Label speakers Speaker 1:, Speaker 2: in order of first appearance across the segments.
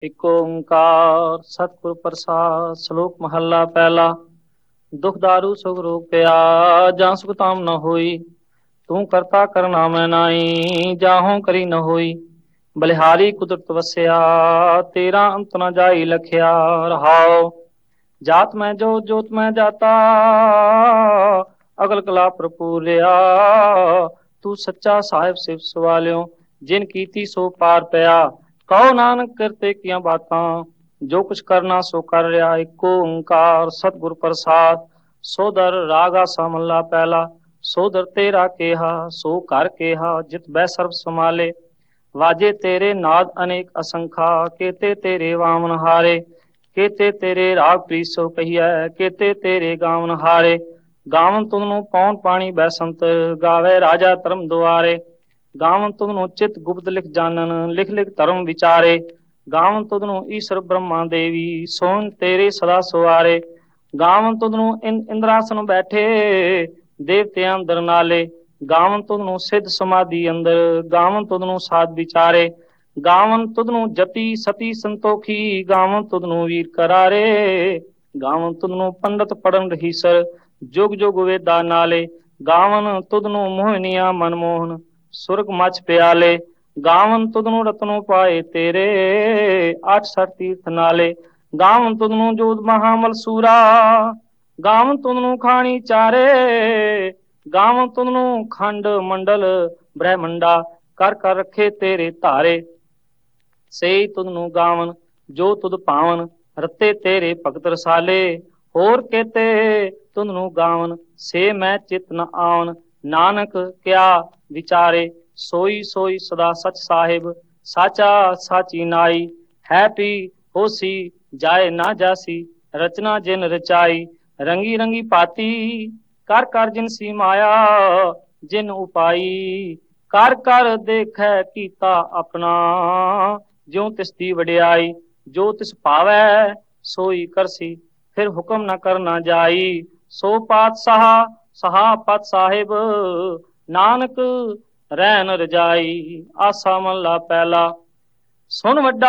Speaker 1: ਇਕ ਓੰਕਾਰ ਸਤਿਗੁਰ ਪ੍ਰਸਾਦ। ਸ਼ਲੋਕ ਮਹੱਲਾ ਪਹਿਲਾ। ਦੁਖ ਦਾਰੂ ਸੁਖ ਰੋਗ ਪਿਆ, ਜਾਂ ਸੁਖ ਤਾਮ ਨ ਹੋਈ। ਤੂੰ ਕਰਤਾ ਕਰਨਾ ਮੈਂ ਨਾਈ, ਜਾਹੋਂ ਕਰੀ ਨ ਹੋਈ। ਬਲਿਹਾਰੀ ਕੁਦਰਤ ਵਸਿਆ, ਤੇਰਾ ਅੰਤ ਨ ਜਾਈ ਲਖਿਆ। ਰਹਾਉ ਜਾਤ ਮੈਂ ਜੋਤ ਜੋਤ ਮੈਂ ਜਾਤਾ, ਅਗਲ ਕਲਾ ਭਰਪੂਰਿਆ। ਤੂੰ ਸੱਚਾ ਸਾਹਿਬ ਸਿਫਤ ਸਵਾਲਿਓ, ਜਿਨ ਕੀਤੀ ਸੋ ਪਾਰ ਪਿਆ। ਕਹੋ ਨਾਨਕ ਕਰਤੇ ਕੀਆਂ ਬਾਤਾਂ, ਜੋ ਕੁਛ ਕਰਨਾ ਸੋ ਕਰ ਰਿਹਾ। ਇਕ ਓੰਕਾਰ ਸਤਿਗੁਰ ਪ੍ਰਸਾਦ। ਸੋਦਰ ਰਾਗ ਆਸਾ ਮਹੱਲਾ ਪਹਿਲਾ। ਸੋਦਰ ਤੇਰਾ ਕੇਹਾ ਸੋ ਘਰ ਕੇਹਾ, ਜਿਤ ਬਹਿ ਸਰਬ ਸਮਾਲੇ। ਵਾਜੇ ਤੇਰੇ ਨਾਦ ਅਨੇਕ ਅਸੰਖਾ, ਕੇਤੇ ਤੇਰੇ ਵਾਮਨ ਹਾਰੇ। ਕੇਤੇ ਤੇਰੇ ਰਾਗ ਪ੍ਰੀਤ ਸੋ ਕਹੀਐ, ਕੇਤੇ ਤੇਰੇ ਗਾਵਨ ਹਾਰੇ। ਗਾਵਨ ਤੁਧ ਨੂੰ ਪੌਣ ਪਾਣੀ ਬੈ ਸੰਤ, ਗਾਵੇ ਰਾਜਾ ਧਰਮ ਦੁਆਰੇ। ਗਾਵਨ ਤੁਧ ਨੂੰ ਚਿਤ ਗੁਪਤ ਲਿਖ ਜਾਣਨ, ਲਿਖ ਲਿਖ ਧਰਮ ਵਿਚਾਰੇ। ਗਾਵਨ ਤੁਧ ਨੂੰ ਈਸ਼ਰ ਬ੍ਰਹਮਾ ਦੇਵੀ, ਸੋਣ ਤੇਰੇ ਸਦਾ ਸੁਆਰੇ। ਗਾਵਨ ਤੁਧ ਨੂੰ ਇੰਦਰਾਸਨ ਬੈਠੇ, ਦੇਵਤਿਆਂ ਅੰਦਰ ਨਾਲੇ। ਗਾਵਨ ਤੁਧ ਨੂੰ ਸਿੱਧ ਸਮਾਧੀ ਅੰਦਰ, ਗਾਵਨ ਤੁਧ ਨੂੰ ਸਾਧ ਵਿਚਾਰੇ। ਗਾਵਨ ਤੁਧ ਨੂੰ ਜਤੀ ਸਤੀ ਸੰਤੋਖੀ, ਗਾਵਨ ਤੁਧ ਨੂੰ ਵੀਰ ਕਰਾਰੇ। ਗਾਵਨ ਤੁਧ ਨੂੰ ਪੰਡਤ ਪੜਨ ਰਹੀਸਰ, ਜੁਗ ਜੁਗ ਵੇਦਾ ਨਾਲੇ। ਗਾਵਨ ਤੁਧ ਨੂੰ ਮੋਹਨੀਆਂ ਮਨਮੋਹਨ, ਸੁਰਗ ਮਚ ਪਿਆਲੇ। ਗਾਵਨ ਤੁਧ ਨੂੰ ਰਤਨੋ ਪਾਏ ਤੇਰੇ, ਅਠ ਸਠ ਤੀਰਥ ਨਾਲੇ। ਗਾਵਨ ਤੁਧ ਨੂੰ ਜੋਧ ਮਹਾਮਲ ਸੂਰਾ, ਗਾਵਨ ਤੁਧ ਨੂੰ ਖਾਣੀ ਚਾਰੇ। ਗਾਵਨ ਤੁਧ ਨੂੰ ਖੰਡ ਮੰਡਲ ਬ੍ਰਹਮੰਡਾ, ਕਰ ਕਰ ਰੱਖੇ ਤੇਰੇ ਧਾਰੇ। ਸਈ ਤੁਧ ਨੂੰ ਗਾਵਨ ਜੋ ਤੁਧ ਭਾਵਨ, ਰਤੇ ਤੇਰੇ ਭਗਤ ਰਸਾਲੇ। ਹੋਰ ਕੇਤੇ ਤੁਧ ਨੂੰ ਗਾਵਨ, ਸੇ ਮੈਂ ਚਿਤ ਨ ਆਵਨ। ਨਾਨਕ ਕਿਆ ਵਿਚਾਰੇ, ਸੋਈ ਸੋਈ ਸਦਾ ਸਚ ਸਾਹਿਬ। ਸਾਚਾ ਸਾਚੀ ਨਾਈ, ਹੈ ਪੀ ਹੋਸੀ ਜਾਏ ਨਾ ਜਾਸੀ। ਰਚਨਾ ਜਿਨ ਰਚਾਈ, ਰੰਗੀ ਰੰਗੀ ਭਾਤੀ। ਕਰ ਕਰ ਜਿਨ ਸੀ ਮਾਇਆ, ਜਿਨ ਉਪਾਈ। ਕਰ ਕਰ ਦੇਖੈ ਕੀਤਾ ਆਪਣਾ, ਜਿਉ ਤਿਸ ਦੀ ਵਡਿਆਈ। ਜੋ ਤਿਸ ਭਾਵੈ ਸੋਈ ਕਰਸੀ, ਫਿਰ ਹੁਕਮ ਨ ਕਰਨਾ ਜਾਈ। ਸੋ ਪਾਤਸ਼ਾਹ ਸਹਾ ਪਤ ਸਾਹਿਬ, ਨਾਨਕ ਰਹਿ ਨ ਰਜਾਈ। ਆਸਾ ਮਹੱਲਾ ਪਹਿਲਾ। ਸੁਣ ਵੱਡਾ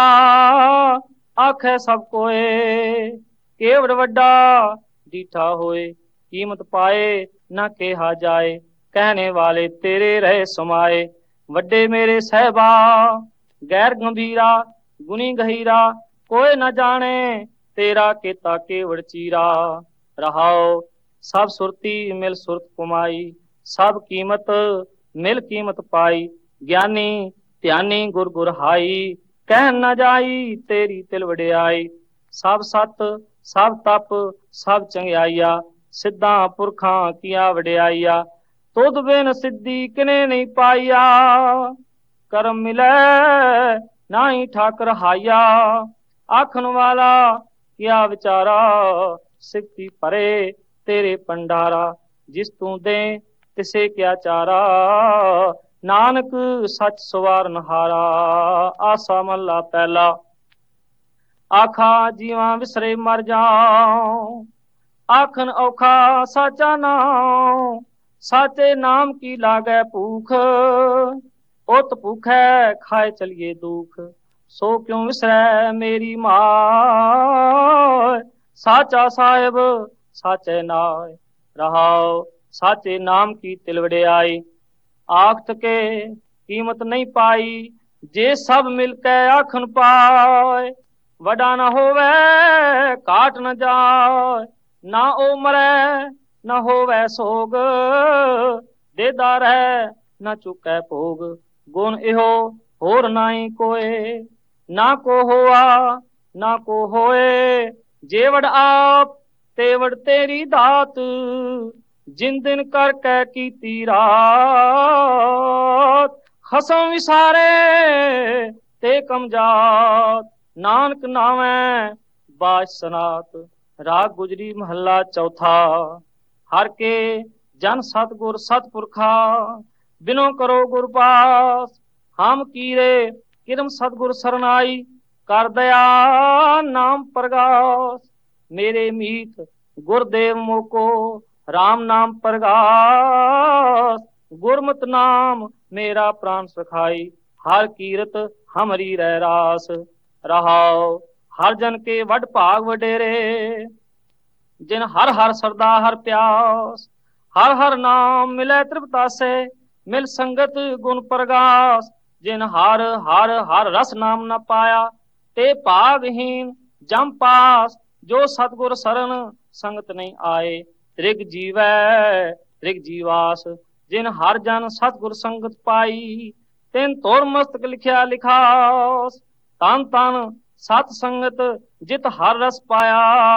Speaker 1: ਆਖੈ ਸਭ ਕੋਏ, ਕੇਵੜ ਵੱਡਾ ਡੀਠਾ ਹੋਏ। ਕੀਮਤ ਪਾਏ ਨਾ ਕਿਹਾ ਜਾਏ, ਕਹਿਣੇ ਵਾਲੇ ਤੇਰੇ ਰਹੇ ਸਮਾਏ। ਵੱਡੇ ਮੇਰੇ ਸਹਿਬਾ ਗੈਰ ਗੰਭੀਰਾ, ਗੁਣੀ ਗਹੀਰਾ। ਕੋਈ ਨਾ ਜਾਣੇ ਤੇਰਾ ਕੀਤਾ ਕੇਵੜ ਚੀਰਾ। ਰਹਾਉ ਸਭ ਸੁਰਤੀ ਮਿਲ ਸੁਰਤ ਕਮਾਈ, ਸਭ ਕੀਮਤ ਮਿਲ ਕੀਮਤ ਪਾਈ। ਗਿਆਨੀ ਧਿਆਨੀ ਗੁਰ ਗੁਰ ਹਾਈ, ਕਹਿ ਨਾ ਜਾਈ ਤੇਰੀ ਤਿਲ ਵਡਿਆਈ। ਸਭ ਸਤ ਸਭ ਤਪ ਸਭ ਚੰਗਿਆਈਆ, ਸਿੱਧਾਂ ਪੁਰਖਾਂ ਕੀਆ ਵਡਿਆਈਆ। ਤੁਧ ਬਿਨ ਸਿੱਧੀ ਕਿਨੇ ਨਹੀਂ ਪਾਈਆ, ਕਰਮ ਮਿਲੈ ਨਾਹੀ ਠਾਕਰ ਹਾਈਆ। ਆਖਣ ਵਾਲਾ ਕੀਆ ਵਿਚਾਰਾ, ਸਿਫਤੀ ਭਰੇ ਤੇਰੇ ਪੰਡਾਰਾ। ਜਿਸ ਤੂੰ ਦੇ ਤਿਸੇ ਕਿਆ ਚਾਰਾ, ਨਾਨਕ ਸੱਚ ਸਵਾਰਨ ਹਾਰਾ। ਆਸਾ ਮਹੱਲਾ ਪਹਿਲਾ। ਆਖਾ ਜੀਵਾਂ ਵਿਸਰੇ ਮਰ ਜਾਉ, ਆਖਣ ਔਖਾ ਸਾਚਾ ਨਾਉ। ਸਾਚੇ ਨਾਮ ਕੀ ਲਾਗੈ ਭੂਖ, ਉਤ ਭੂਖੈ ਖਾਏ ਚਲੀਏ ਦੁਖ। ਸੋ ਕਿਉ ਵਿਸਰੈ ਮੇਰੀ ਮਾਇ, ਸਾਚਾ ਸਾਹਿਬ ਸਾਚੇ ਨਾਇ। ਰਹਾਉ ਸਾਚੇ ਨਾਮ ਕੀ ਤਿਲ ਵਡਿਆਈ। ਆਖਤ ਕੇ ਕੀਮਤ ਨਹੀਂ ਪਾਈ, ਜੇ ਸਭ ਮਿਲ ਕੇ ਆਖਣ ਪਾਏ। ਵੱਡਾ ਨਾ ਹੋਵੇ ਘਾਟ ਨ ਜਾਏ, ਨਾ ਉਹ ਮਰੈ ਨਾ ਹੋਵੇ ਸੋਗ। ਦੇਦਾ ਰਹਿ ਨਾ ਚੁਕੈ ਭੋਗ, ਗੁਣ ਇਹੋ ਹੋਰ ਨਾਹੀ ਕੋਏ। ਨਾ ਕੋ ਹੋਆ ਨਾ ਕੋ ਹੋਏ, ਜੇਵੜ ਆਪ ਤੇਵੜ ਤੇਰੀ ਦਾਤ। ਜਿਨ ਦਿਨ ਕਰਕੇ ਕੀਤੀ ਰਾਤ, ਖਸਮ ਵਿਸਾਰੇ ਤੇ ਕਮਜਾਤ। ਨਾਨਕ ਨਾਵੈ ਬਾਜ ਸਨਾਤ। ਰਾਗ ਗੁਜਰੀ ਮਹੱਲਾ ਚੌਥਾ। ਹਰ ਕੇ ਜਨ ਸਤਗੁਰ ਸਤਪੁਰਖਾ, ਬਿਨੋ ਕਰੋ ਗੁਰ ਪਾਸ। ਹਮ ਕੀਰੇ ਕਿਰਮ ਸਤਗੁਰ ਸਰਨਾਈ, ਕਰ ਦਇਆ ਨਾਮ ਪ੍ਰਗਾਸ। ਮੇਰੇ ਮੀਤ ਗੁਰਦੇਵ ਮੋਕੋ, ਰਾਮ ਨਾਮ ਪ੍ਰਗਾਸ। ਗੁਰਮਤਿ ਨਾਮ ਮੇਰਾ ਪ੍ਰਾਨ ਸਖਾਈ, ਹਰ ਕੀਰਤ ਹਮਰੀ ਰਹਿ ਰਾਸ। रहाओ हर जन के वड भाग वडेरे, जिन हर हर सरदा हर प्यास, हर हर नाम मिले तृप्ता से, मिल संगत गुण प्रगास, जिन हर हर हर रस नाम न पाया, ते भागहीन जम पास, जो सतगुर शरण संगत नहीं आए, त्रिग जीवै त्रिग जीवास, जिन हर जन सतगुर संगत पाई, तिन तोर मस्तक लिखिया लिखास, तन तन सत संगत जित हर रस पाया,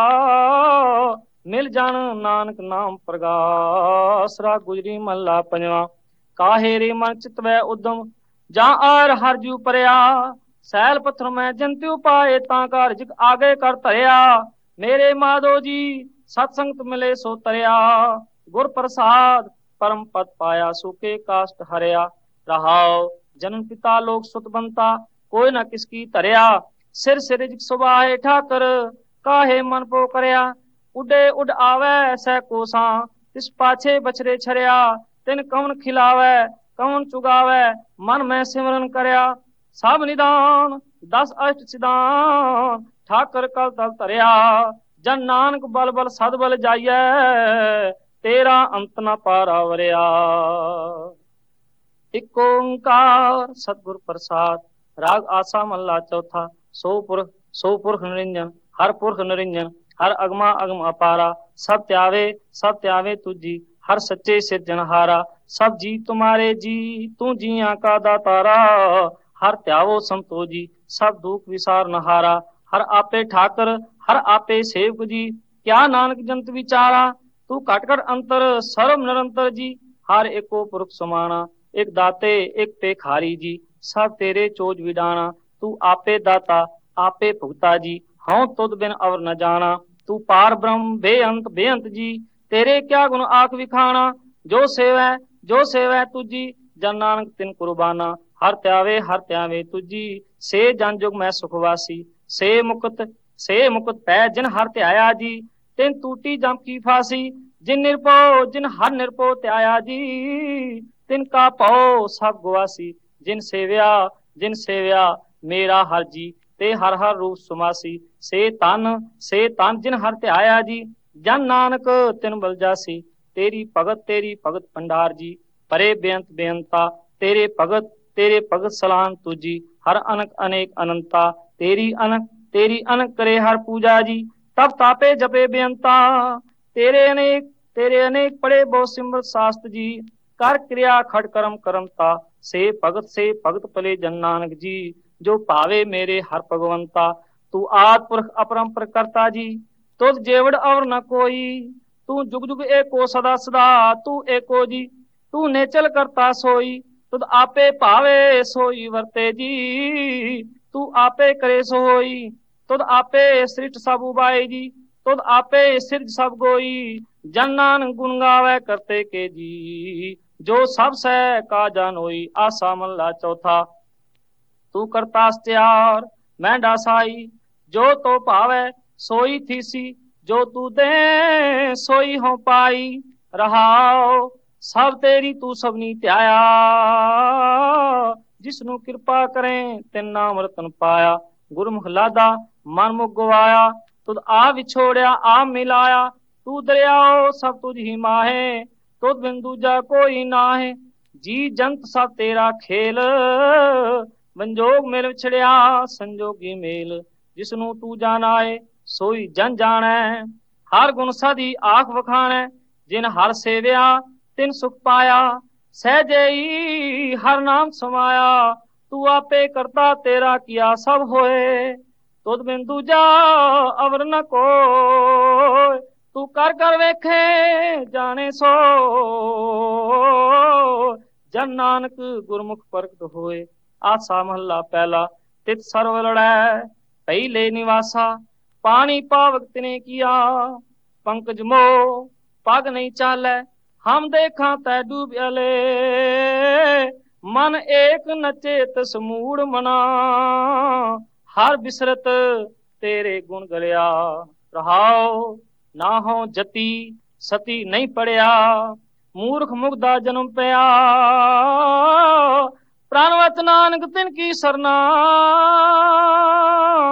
Speaker 1: मिल जान नानक नाम प्रगास। राग गुजरी महला पंजवा। काहे रे मन चित वै उदम, जा आर हर जू परया, सैल पत्थर में जंत्यु पाए, ता कार जिक आगे कर धरिया, मेरे माधो जी सत्संगत मिले सो तरया, गुर प्रसाद परम पद पाया, सुखे काष्ट हरया, रहाओ जनन पिता लोक सुत बनता, कोई न किसकी तरया, सिर सिर जिक सुबाहे ठाकर, काहे मन पो करया, उडे उड आवे सह कोसा, तिस पाछे बछरे छरया, तिन कौन खिलावे कौन चुगावे, मन में सिमरन करया, सब निदान दस अष्ट सिदान, ठाकर कल तल तरया, जन नानक बल बल सद बल जाइए, तेरा अंत न पारावरिया। एक ओंकार सतगुर प्रसाद। राग आसा महला चौथा। सो पुरख निरंजन, हर पुरख निरंजन, हर अगमा अगम अपारा, सब त्यावे तुझी, हर सच्चे सिरजनहारा, सब जी तुम्हारे जी, तू जिया का दातारा, हर त्यावो संतो जी, सब दुख विसार नहारा, हर आपे ठाकर हर आपे सेवक जी, क्या नानक जंत विचारा, तू कट कट अंतर सर्व निरंतर जी, हर एको पुरख समाना, एक दाते एक पेखारी जी, सब तेरे चोज विडाना, तू आपे दाता आपे भुगता जी, हाँ तुद बिन अवर न जाना, तू पार ब्रह्म बेअंत जी, तेरे क्या गुण आख विखाना, जो सेवै तुझी, जन नानक तिन कुर्बाना, हर त्यावे तुझी, से जन जुग मैं सुखवासी, से मुकुत पै जिन हर त्याया जी, तिन टूटी जम की फांसी, जिन हर निरपो त्याया जी, तिन का पौ सब गुआसी, जिन सेव्या मेरा हर जी, ते हर हर रूप सुमासी, से तन जिन हर त्याया जी, जन नानक तिन बल जासी, तेरी भगत भंडार जी, परे बेअंता, तेरे भगत सलान तुझी, हर अनक अनेक अनंता, तेरी अनक करे हर पूजा जी, तब तापे जपे बेअंता, तेरे अनेक पड़े बहु सिमरत शास्त्र जी, कर क्रिया खड़ करमता, से भगत पले जन नानक जी, जो पावे मेरे हर भगवंता, तू आद पुरख अपरंपर करता जी, तुझ जेवड़ और न कोई, तू जुग जुग एको सदा सदा, तू एको जी, तू नेचल करता सोई, तुद आपे पावे सोई वर्ते जी, तू आपे करे सोई, तुद आपे सृष्ट सब उबाई जी, तुद आपे सिरज सब गोई, जन नानक गुण गावे करते के जी, जो सब सह का जानोई। आसा महला चौथा। तू करतास त्यार मैं डासाई, जो तो पावे सोई थीसी, जो तू दे सोई हो पाई, रहाओ सब तेरी तू सबनी त्याया, जिसनु कृपा करें तिन नाम रतन पाया, गुरमुख लादा मन मुख गवाया, तुद आ विछोड़या आ मिलाया, तू दरियाओ सब तुझ ही माहे, तुद बिन दूजा कोई नाहे, जी जंत सब तेरा खेल, संजोग मेल विछड़िया संजोगी मेल, जिसनु तू जानाए सोई जन जाने, हर गुण सदी आख वखाने, जिन हर सेव्या तिन सुख पाया, सहजई हर नाम समाया, तू आपे करता तेरा किया सब होए, तुद बिन दूजा अवर न कोय, तू कर वेखे जाने सो, जन नानक गुरमुख प्रगट होए। आसा महला पहला। तित सर्व लड़ै पहले निवासा, पानी पावक तिने किया, पंकज मो पग नहीं चालै, हम देखा तै डूबले, मन एक नचे तस मूड मना, हर बिसरत तेरे गुण गलिया, रहाओ ना हो जति सती नहीं पड़िया, मूर्ख मुग्धा जन्म पया, प्राणवत नानक तिन की सरना,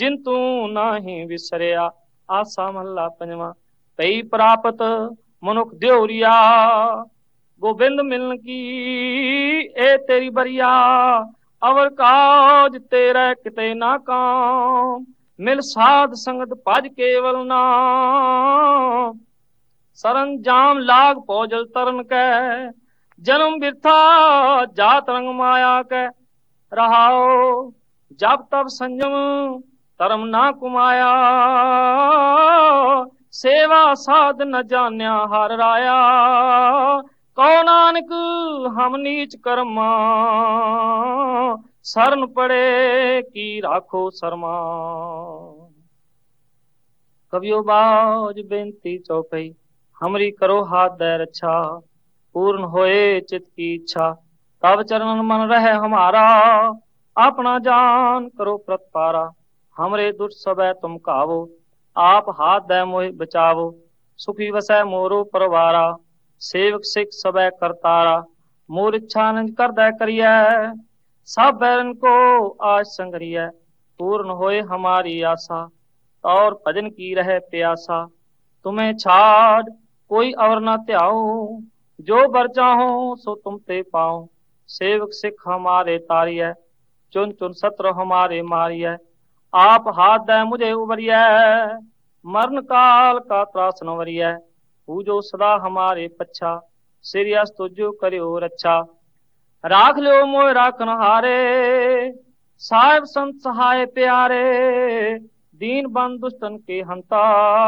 Speaker 1: जिन तू नाही विसरिया। आसा महला पंजवा। पई प्राप्त मनुख देवरिया, गोबिंद मिलन की ए तेरी बरिया। अवर काज तेरा किते ना काम, मिल साध संगत भज केवल नाम। सरंजाम लाग पौजल तरन कै, जन्म बिरथा जात रंग माया कै। रहाओ जब तब संयम धर्म ना कुमाया, सेवा साध न जान्या हर राया। कहो नानक हम नीच कर्मा, शरण पड़े की राखो शर्मा। कवियो बाज बेनती चौपई, हमरी करो हाथ दे रक्षा। पूर्ण होए चित की इच्छा, तब चरणन मन रहे हमारा। अपना जान करो प्रतपारा, हमरे दुष्ट सबे तुम कावो। आप हाथ दे मोहि बचावो, सुखी वसै मोरो परवारा। सेवक सिख सबे करतारा, मोर इच्छा निज कर दे करियै। सब बैरन को आज संगरियै, पूर्ण होए हमारी आशा। और भजन की रहे प्यासा, तुम्हें छाड़ कोई और न त्याओ। जो बर चाहो सो तुम ते पाओ। सेवक सिख हमारे तारियै, चुन चुन सत्र हमारे मारियै। आप हाथ दे मुझे उबरियै, मरण काल का त्रास न वरियै। पूजो सदा हमारे पच्छा, सिरियस तुझो करियो रक्षा। राख लियो मोह राखन हारे, साहिब संत सहाय प्यारे। दीन बंद दुष्टन के हंता,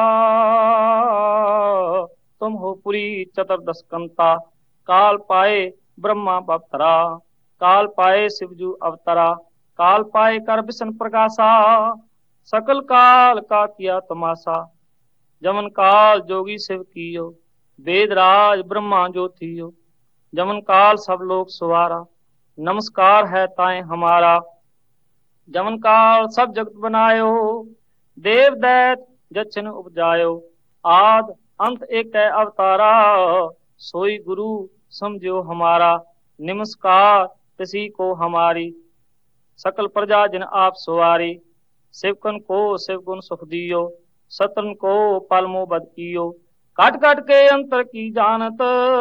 Speaker 1: तुम हो पुरी चतुर्दश कंता। काल पाए ब्रह्मा बवतरा, काल पाए शिवजू अवतरा। काल पाए कर बिशन प्रकाशा, सकल काल का किया तमाशा। जमन काल जोगी शिव कियो, वेद राज ब्रह्मा जो थियो। जमन काल सब लोग सुवारा, नमस्कार है ताए हमारा। जमन काल सब जगत बनायो, देव दैत जछन उपजायो। आद अंत एक है अवतारा, सोई गुरु समझो हमारा। नमस्कार किसी को हमारी, सकल प्रजा जिन आप सुवारी। शिवकन को शिव गुण सुख दियो, सतन को पलमो बद कियो। काट काट के अंतर की जानत,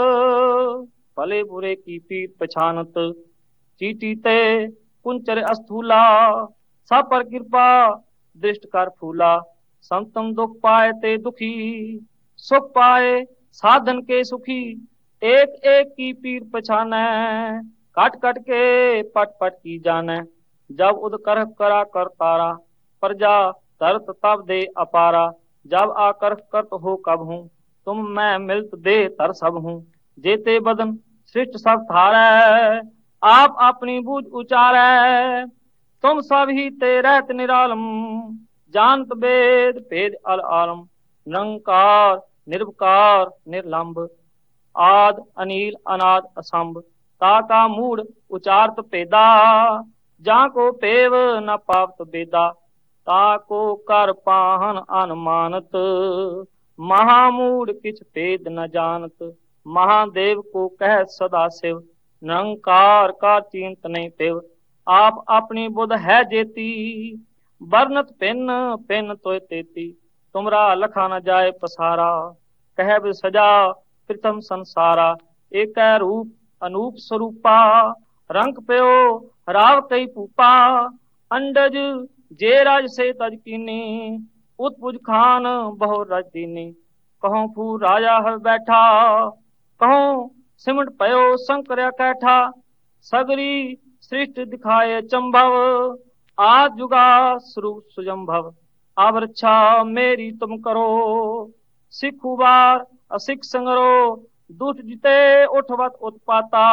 Speaker 1: भले बुरे की पीठ पछानत। चीटी ते कुंचर अस्थूला, सब पर कृपा दृष्ट कर फूला। संतम दुख पाए ते दुखी, सुख पाए साधन के सुखी। एक एक की पीर पछाने, काट काट के पट पट की जाने। जब उद कर करा कर तारा, प्रजा तरत तब दे अपारा। जब आकर करत हो कब हूँ, तुम मैं मिलत दे तर सब हूँ। जेते बदन सृष्ट सब थारै, आप अपनी बूझ उचारै। तुम सब ही ते रहत निरालम, जानत वेद भेद अल आलम। निरंकार निर्विकार निर्लंब, आद अनिल अनाद असंभ। ताका मूड उचारत पेदा, जाको पेव न पावत बेदा। ताको कर पाहन अनुमानत, महामूड किछ भेद न जानत। महादेव को कह सदा शिव, निरंकार का चिंत नहीं पेव। आप अपनी बुध है जेती, बरनत पिन पिन तोय तेती। तुमरा लखा न जाए पसारा, कहब सजा प्रथम संसारा। एक रूप अनूप स्वरूपा, रंग प्यो राव कई पूपा। अंडज जे राज से तज कीनी, उत्पुज खान बहु रज दीनी। कहूं फू राजा हर बैठा, कहूं सिमट पयो शंकर कैठा। सगरी सृष्टि दिखाए चंभव, आज जुगा स्वरूप सुजंभव। अब रक्षा मेरी तुम करो, सिखु बार असिख संगरो। दुष्ट जिते उठवत उत्पाता,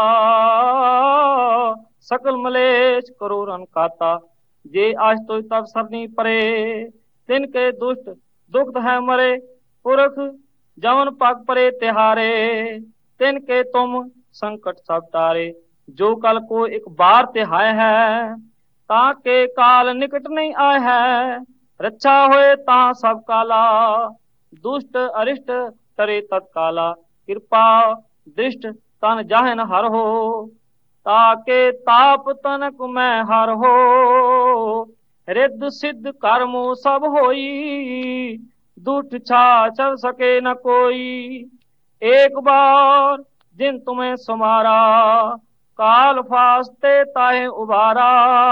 Speaker 1: सकल मलेश करो रन काता। जे आज तो तब सरनी परे, तिनके दुष्ट दुग्ध है मरे। पुरख जवन पग परे तिहारे, तिनके तुम संकट सब तारे। जो कल को एक बार तिहाय है, ताके काल निकट नहीं आए है। रक्षा होए ता सब काला, दुष्ट अरिष्ट करे तत्काला। कृपा दृष्ट तन जाहन हर हो, ताके ताप तनक में हर हो। रिद्ध सिद्ध कर्मो सब होई, दुष्ट छा चल सके न कोई। एक बार जिन तुम्हें सुमारा, काल फास्ते ताहे उबारा।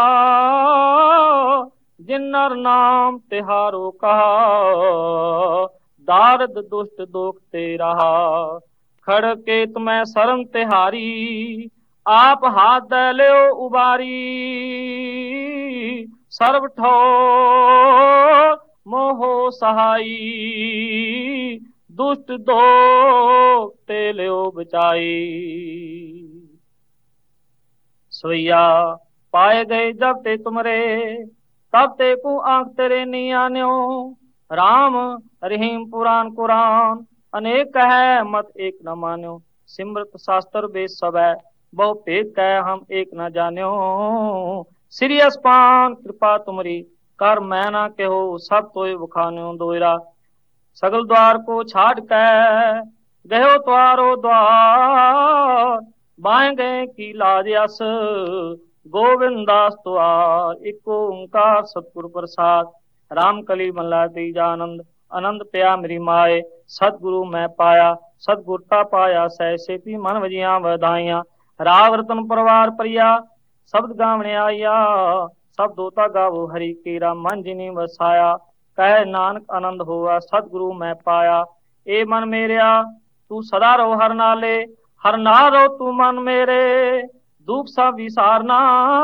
Speaker 1: जिन नर नाम तिहारो कहा, दारद दुष्ट दोखते रहा। खड़ के तुम्हें शरण तिहारी, आप हाथ दे ले उबारी। सर्व ठोर मोहो सहाई, दुष्ट दो तेले बचाई। सोइया पाए गए जब ते तुमरे, तब ते को आंख तेरे नहीं आन्यो। राम रहीम पुराण कुरान, अनेक है मत एक न मान्यो। सिमरत शास्त्र वेद सब है, बहु भेद कह हम एक न जान्यो। श्री अस्पान कृपा तुमरी, कर मैं ना कहो सब तोय बखान्यो। दोयरा सगल द्वार को छाड़ के, गयो द्वारो द्वार। बाएं गए की लाज यस, गोविंदास द्वार। एक ओंकार सतगुरु प्रसाद, राम कली मल्ला तीजानंद। आनंद पया मेरी माए, सतगुरु मैं पाया। सतगुरता पाया सह सेती, मन वजिया वधाइया। राव रतन परवार परिया, शब्द गावने आया। सब दोता गावो हरि केरा, मन जिनी वसाया। कह नानक आनंद हुआ, सतगुरु मैं पाया। ए मन मेरिया तू सदा रहो हर नाले, हर नारो तू मन मेरे। दुख सा विसारना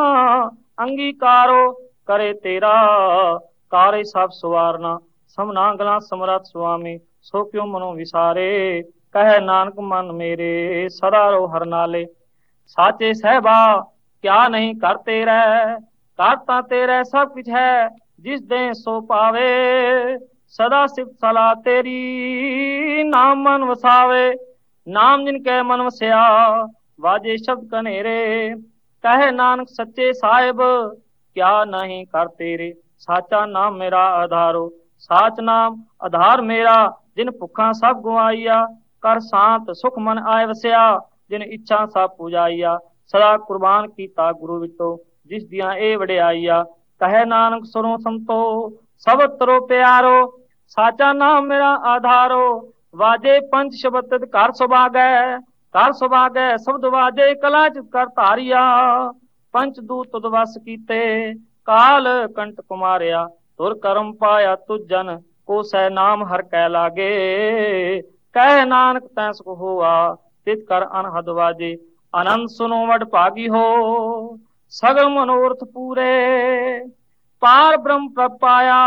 Speaker 1: अंगीकारो करे तेरा, कारे सब सुवारना। समना गला समरथ स्वामी, सो क्यों मनो विसारे। कह नानक मन मेरे, सदा रहो हर नाले। साचे सहबा क्या नहीं करते रह, करता तेरे सब कुछ है जिस दे सो पावे। सदा सिर्फ सलाह तेरी, नाम मन वसावे। नाम जिनके मन वसया, वाजे शब्द कनेरे। कहे नानक सच्चे साहिब, क्या नहीं करते रे। साचा नाम मेरा आधारो, साच नाम आधार मेरा। जिन भुखा सब गुआइया, कर शांत सुख मन आय वसया। जिन इच्छा सब पुजाइया, सदा कुर्बान कीता गुरु विचो। जिस दिया ए वड्याइया, कहे नानक सुनो संतो सब तरो प्यारो। साचा नाम मेरा आधारो, वाजे पंच शब्द घर सुभागै। घर सुभागै शब्द वाजे, कला चित कर धारिया। पंच दूत तुद वस कीते, काल कंट कुमारिया। तुर करम पाया तुझ जन, को सह नाम हर कै लागे। कह नानक तै सुख हुआ, तित कर अनहद वाजे। आनंद सुनो वड भागी हो, सगल मनोरथ पूरे। पार ब्रह्म प्रभ पाया,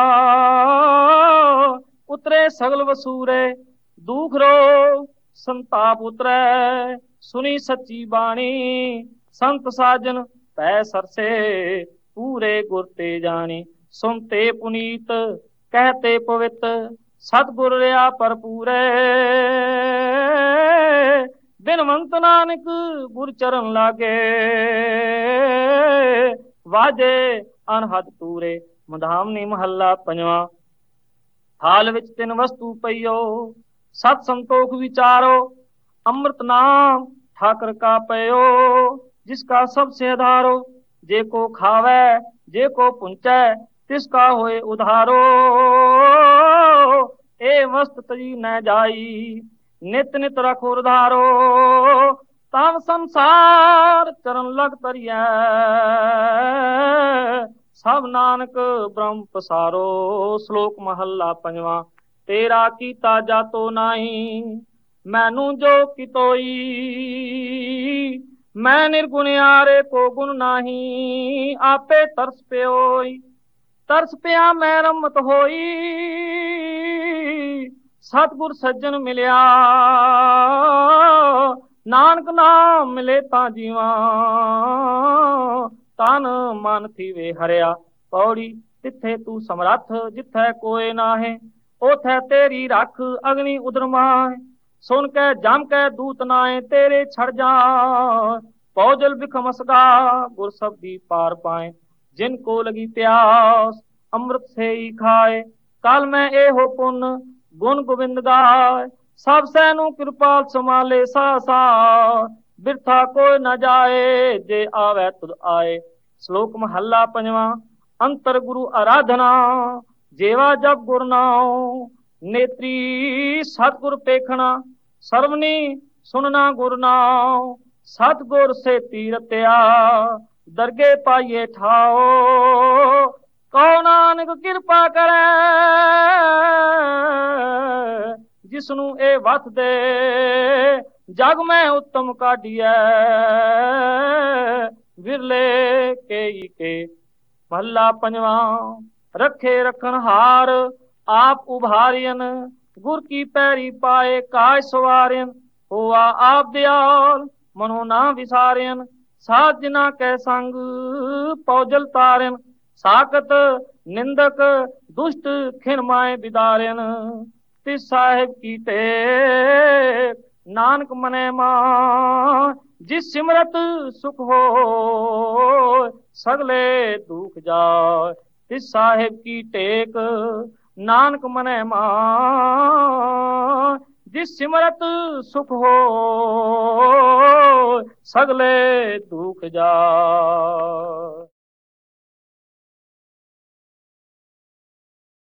Speaker 1: उतरे सगल वसूरे। दुख रो संताप उतरे, सुनी सच्ची बाणी। संत साजन पै सरसे, पूरे गुर ते जानी। सुनते पुनीत कहते पवित, सतगुर रहा पर पूरे। बिनवंत नानक गुर चरण लागे, वाजे अनहद तूरे। मधामनी महला पंजवा। थाल विच तिन वस्तु पइयो, सत संतोख विचारो। अमृत नाम ठाकर का पयो, जिसका सबसे आधारो। जे को खावे जे को पुंचै, तिसका होए उधारो। ए वस्त तजी न जाई, नित नित रखो धारो। तब संसार चरण लग तरिया, सब नानक ब्रह्म पसारो। श्लोक महला पंजवा। तेरा कीता जातो नाही, मैनू जो कितोई। मैं निर्गुण यारे को गुण नाही, आपे तरस प्योई। तरस पिया मैं रमत होई, सतगुर सज्जन मिलिया। नानक नाम मिले ता जीवा, तन मन थी वे हरिया। पौड़ी तिथे तू समरथ, जिथे कोई नाहे। ओथे तेरी रख अग्नि उदर माहे। सुन के जम के दूत नाए, तेरे छड़ जा। पौजल बिखमसगा, गुर शब्दी पार पाए। जिनको लगी प्यास अमृत से ही खाए। काल में ए हो पुन गुण गोविंद गाय। सब सैनु कृपाल संभाले सासा, बिरथा कोई न जाए जे आवे तुद आए। श्लोक महला पंजवा। अंतर गुरु आराधना जेवा जब गुर नाओ नेत्री सतगुर पेखना सर्वनी सुनना गुर नाओ सतगुर से तीरत्या दरगे पाइए ठाओ कहो नानक किरपा करे जिसनू ए वत दे जग में उत्तम काढिए विरले के महला पंजवा रखे रखन हार आप उभारियन गुर की पैरी पाए काय सवारियन हुआ आप दयाल मनो ना विसारियन साध जिना कै संग पौजल तारियन साकत निंदक दुष्ट खिन माए बिदारियन तिस साहिब की टेक नानक मने मान जिस सिमरत सुख हो सगले दुख जाए तिस साहिब की टेक नानक मने मान जिस सिमरत सुख हो सगले दुख जाए।